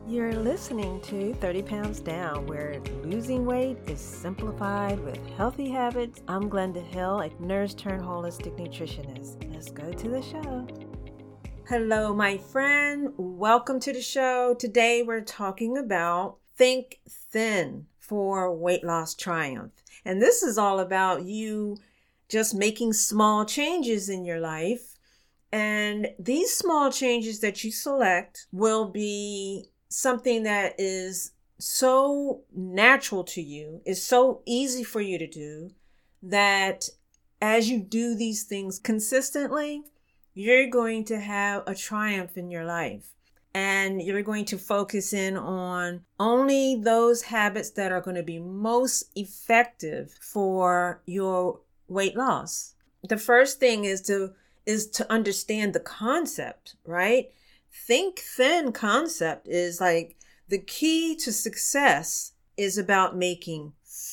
You're listening to 30 Pounds Down, where losing weight is simplified with healthy habits. I'm Glenda Hill, a nurse turned holistic nutritionist. Let's go to the show. Hello, my friend. Welcome to the show. Today we're talking about Think Thin for Weight Loss Triumph. And this is all about you just making small changes in your life. And these small changes that you select will be something that is so natural to you, is so easy for you to do, that as you do these things consistently, you're going to have a triumph in your life. And you're going to focus in on only those habits that are going to be most effective for your weight loss. The first thing is to understand the concept, right? Think Thin concept is like the key to success is about making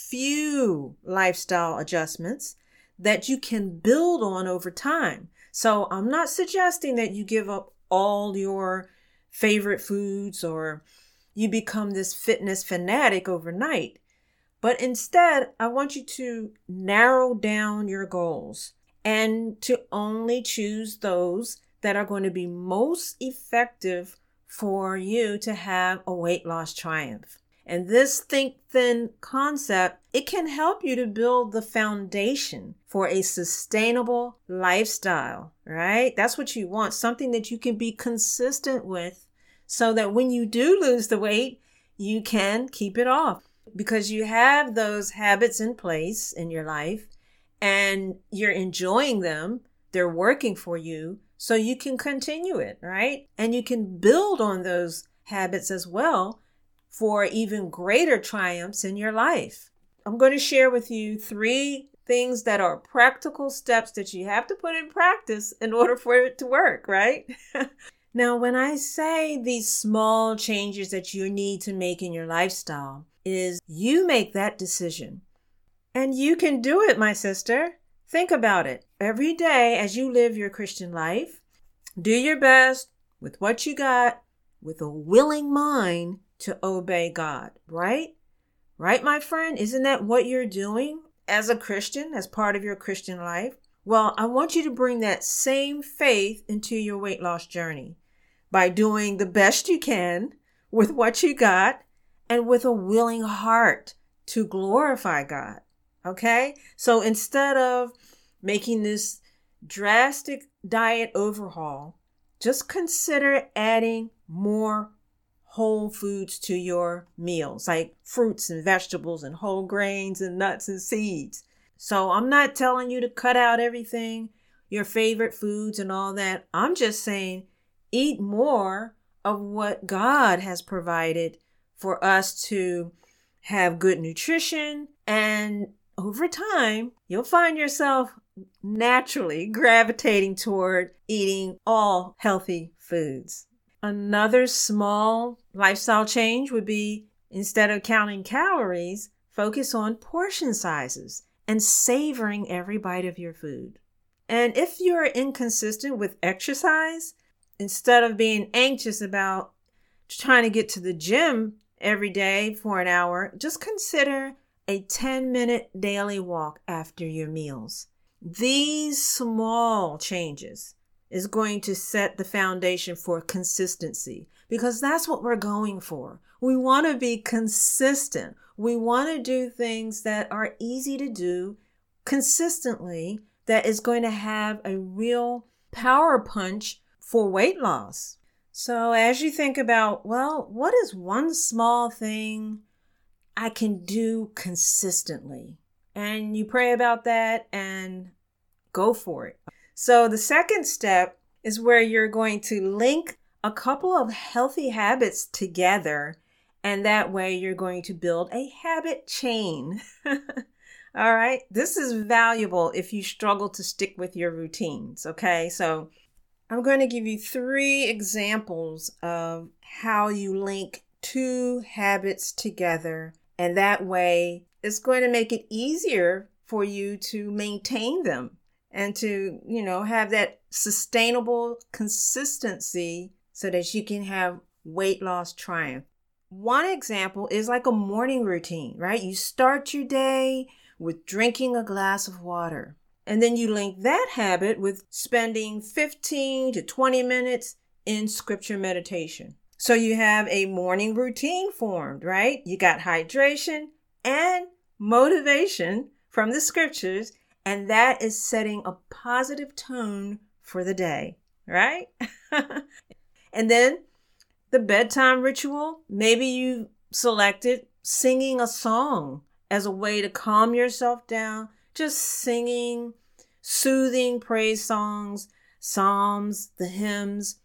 few lifestyle adjustments that you can build on over time. So I'm not suggesting that you give up all your favorite foods or you become this fitness fanatic overnight. But instead, I want you to narrow down your goals and to only choose those that are going to be most effective for you to have a weight loss triumph. And this Think Thin concept, it can help you to build the foundation for a sustainable lifestyle, right? That's what you want, something that you can be consistent with so that when you do lose the weight, you can keep it off because you have those habits in place in your life and you're enjoying them. They're working for you. So you can continue it, right? And you can build on those habits as well for even greater triumphs in your life. I'm going to share with you 3 things that are practical steps that you have to put in practice in order for it to work, right? Now, when I say these small changes that you need to make in your lifestyle, is you make that decision. And you can do it, my sister. Think about it. Every day as you live your Christian life, do your best with what you got, with a willing mind to obey God, right? Right, my friend? Isn't that what you're doing as a Christian, as part of your Christian life? Well, I want you to bring that same faith into your weight loss journey by doing the best you can with what you got and with a willing heart to glorify God. Okay? So instead of making this drastic diet overhaul, just consider adding more whole foods to your meals, like fruits and vegetables and whole grains and nuts and seeds. So I'm not telling you to cut out everything, your favorite foods and all that. I'm just saying eat more of what God has provided for us to have good nutrition, and over time, you'll find yourself naturally gravitating toward eating all healthy foods. Another small lifestyle change would be, instead of counting calories, focus on portion sizes and savoring every bite of your food. And if you're inconsistent with exercise, instead of being anxious about trying to get to the gym every day for an hour, just consider a 10-minute daily walk after your meals. These small changes is going to set the foundation for consistency because that's what we're going for. We want to be consistent. We want to do things that are easy to do consistently that is going to have a real power punch for weight loss. So as you think about, well, what is one small thing I can do consistently? And you pray about that and go for it. So the second step is where you're going to link a couple of healthy habits together. And that way you're going to build a habit chain. All right. This is valuable if you struggle to stick with your routines. Okay. So I'm going to give you 3 examples of how you link 2 habits together. And that way it's going to make it easier for you to maintain them and to, have that sustainable consistency so that you can have weight loss triumph. One example is like a morning routine, right? You start your day with drinking a glass of water. And then you link that habit with spending 15 to 20 minutes in scripture meditation. So you have a morning routine formed, right? You got hydration and motivation from the scriptures, and that is setting a positive tone for the day, right? And then the bedtime ritual, maybe you selected singing a song as a way to calm yourself down, just singing soothing praise songs, psalms, the hymns,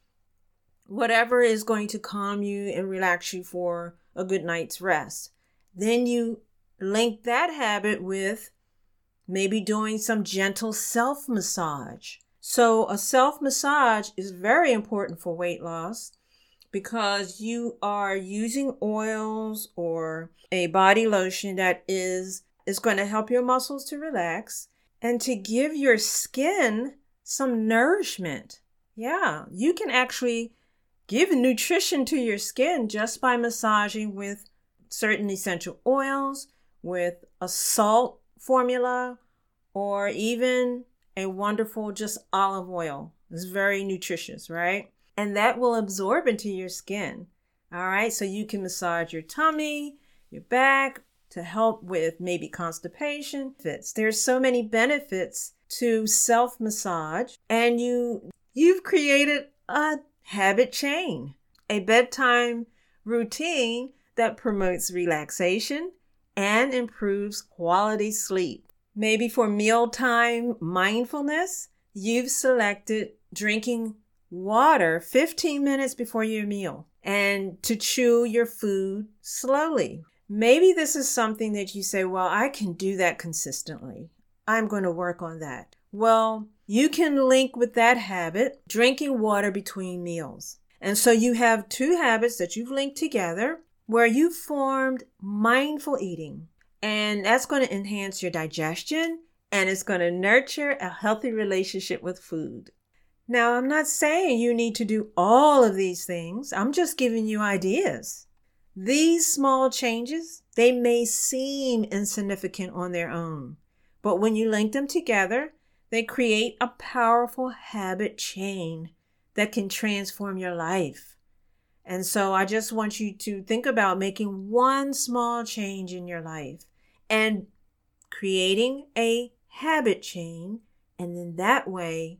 whatever is going to calm you and relax you for a good night's rest. Then you link that habit with maybe doing some gentle self-massage. So a self-massage is very important for weight loss because you are using oils or a body lotion that is going to help your muscles to relax and to give your skin some nourishment. Yeah, you can actually give nutrition to your skin just by massaging with certain essential oils, with a salt formula, or even a wonderful just olive oil. It's very nutritious, right? And that will absorb into your skin. All right, so you can massage your tummy, your back to help with maybe constipation. There's so many benefits to self-massage, and you've created a habit chain, a bedtime routine that promotes relaxation and improves quality sleep. Maybe for mealtime mindfulness, you've selected drinking water 15 minutes before your meal and to chew your food slowly. Maybe this is something that you say, well, I can do that consistently. I'm going to work on that. Well, you can link with that habit, drinking water between meals. And so you have two habits that you've linked together where you've formed mindful eating. And that's going to enhance your digestion and it's going to nurture a healthy relationship with food. Now, I'm not saying you need to do all of these things. I'm just giving you ideas. These small changes, they may seem insignificant on their own, but when you link them together, they create a powerful habit chain that can transform your life. And so I just want you to think about making one small change in your life and creating a habit chain. And then that way,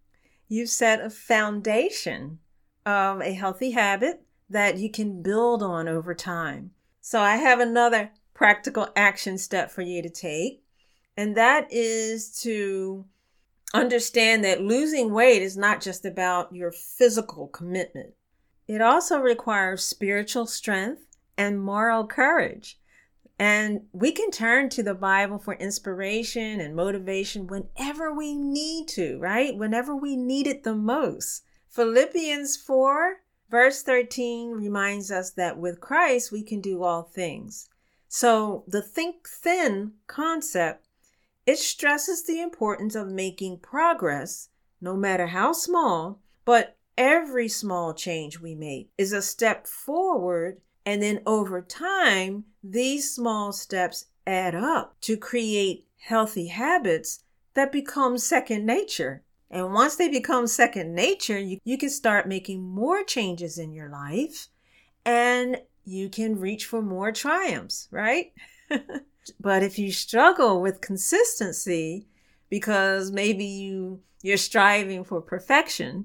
you set a foundation of a healthy habit that you can build on over time. So I have another practical action step for you to take, and that is to understand that losing weight is not just about your physical commitment. It also requires spiritual strength and moral courage. And we can turn to the Bible for inspiration and motivation whenever we need to, right? Whenever we need it the most. Philippians 4, verse 13 reminds us that with Christ, we can do all things. So the think thin concept, it stresses the importance of making progress, no matter how small, but every small change we make is a step forward. And then over time, these small steps add up to create healthy habits that become second nature. And once they become second nature, you can start making more changes in your life and you can reach for more triumphs, right? But if you struggle with consistency because maybe you're striving for perfection,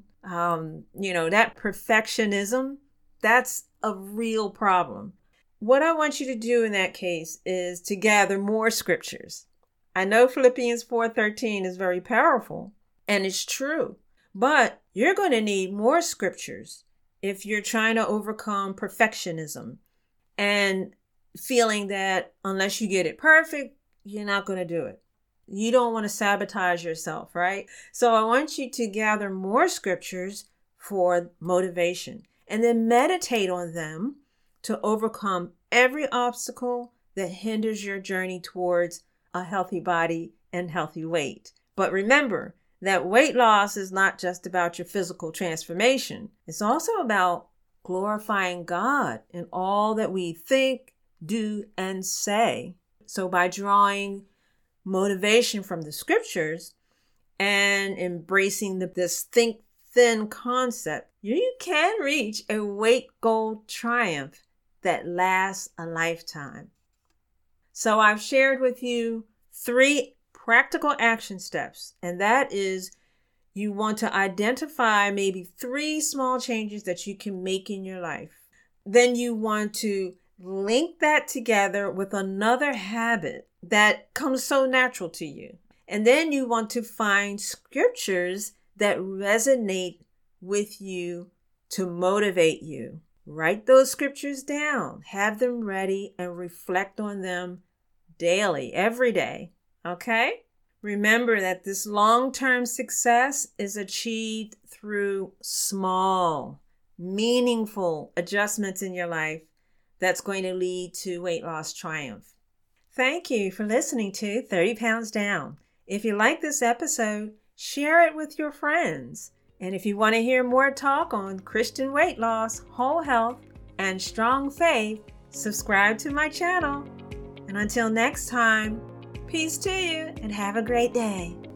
that perfectionism, that's a real problem. What I want you to do in that case is to gather more scriptures. I know Philippians 4:13 is very powerful and it's true, but you're going to need more scriptures if you're trying to overcome perfectionism and feeling that unless you get it perfect, you're not going to do it. You don't want to sabotage yourself, right? So I want you to gather more scriptures for motivation and then meditate on them to overcome every obstacle that hinders your journey towards a healthy body and healthy weight. But remember that weight loss is not just about your physical transformation. It's also about glorifying God in all that we think, do, and say. So by drawing motivation from the scriptures and embracing this think thin concept, you can reach a weight goal triumph that lasts a lifetime. So I've shared with you 3 practical action steps, and that is you want to identify maybe 3 small changes that you can make in your life. Then you want to link that together with another habit that comes so natural to you. And then you want to find scriptures that resonate with you to motivate you. Write those scriptures down, have them ready, and reflect on them daily, every day. Okay? Remember that this long-term success is achieved through small, meaningful adjustments in your life that's going to lead to weight loss triumph. Thank you for listening to 30 Pounds Down. If you like this episode, share it with your friends. And if you want to hear more talk on Christian weight loss, whole health, and strong faith, subscribe to my channel. And until next time, peace to you and have a great day.